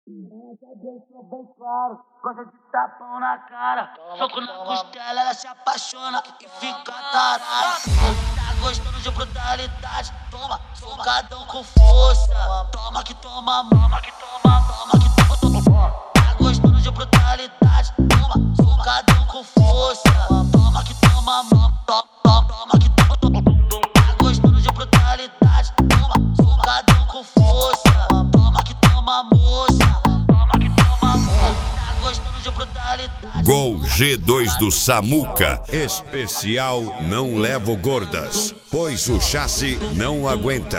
Deixou bem claro, gosta de tapão na cara. Soco na costela, ela se apaixona e fica tarada. Tá gostando de brutalidade? Toma, socadão com força. Toma que toma, mama que toma, mama que toma. Tá gostando de brutalidade? Toma, socadão com força. Toma que toma, mama, toma que toma. Tá gostando de brutalidade? Toma, socadão com força. Toma que toma, moça. Gol G2 do Samuca. Especial Não Levo Gordas, pois o chassi não aguenta.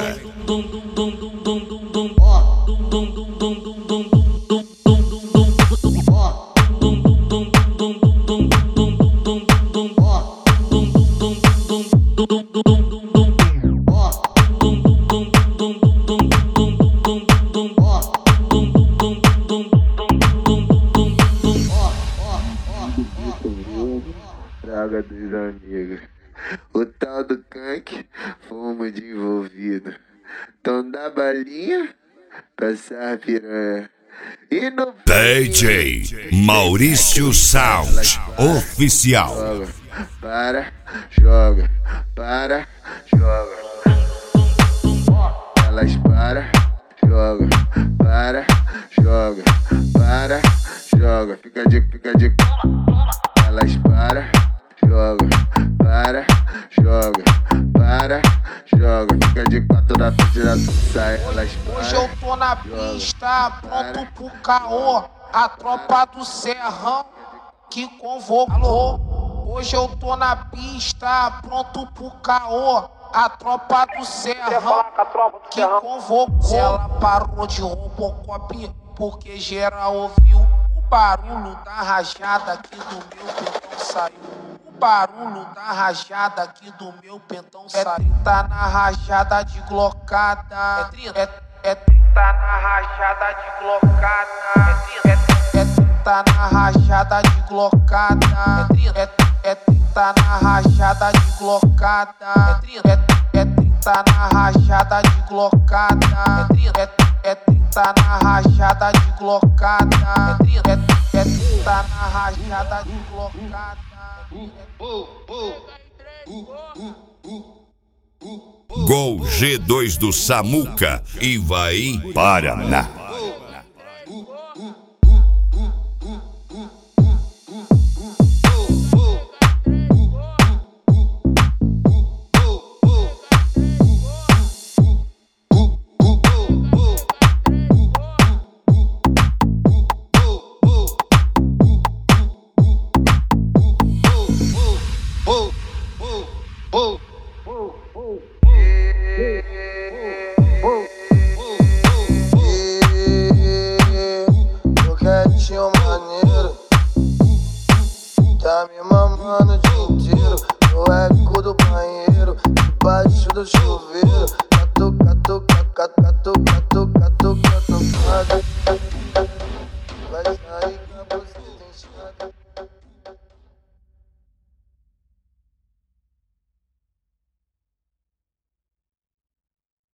Traga dos amigos. O tal do Kank, fomos de envolvido. Tom da balinha, passar piranha. E no DJ Maurício Sound Oficial. Joga, para, joga, para, joga. Elas para, joga, para, joga, para, joga. Fica de. Elas para, joga, para, joga, para, joga. Fica de quatro da frente da sai, elas para. Hoje eu tô na pista, pronto pro caô. A tropa do Serrão que convocou. Hoje eu tô na pista, pronto pro caô. A tropa do Serrão que convocou. Ela parou de Robocop porque geral ouviu o barulho da rajada aqui do meu pentão saiu. O barulho da rajada aqui do meu pentão saiu. É 30 na rajada de glocada. É 30 na rajada de glocada. É 30 na rajada de glocada. É 30 na rajada de glocada. É 30 na rajada de glocada. É 30 na rajada de glocada. É 30 na rajada de glocada. Gol G2 do Samuca, Ivaí, Paraná. Boquetinho maneiro, tá me mamando o dia inteiro. No eco do banheiro, debaixo do chuveiro. Catu, vai sair.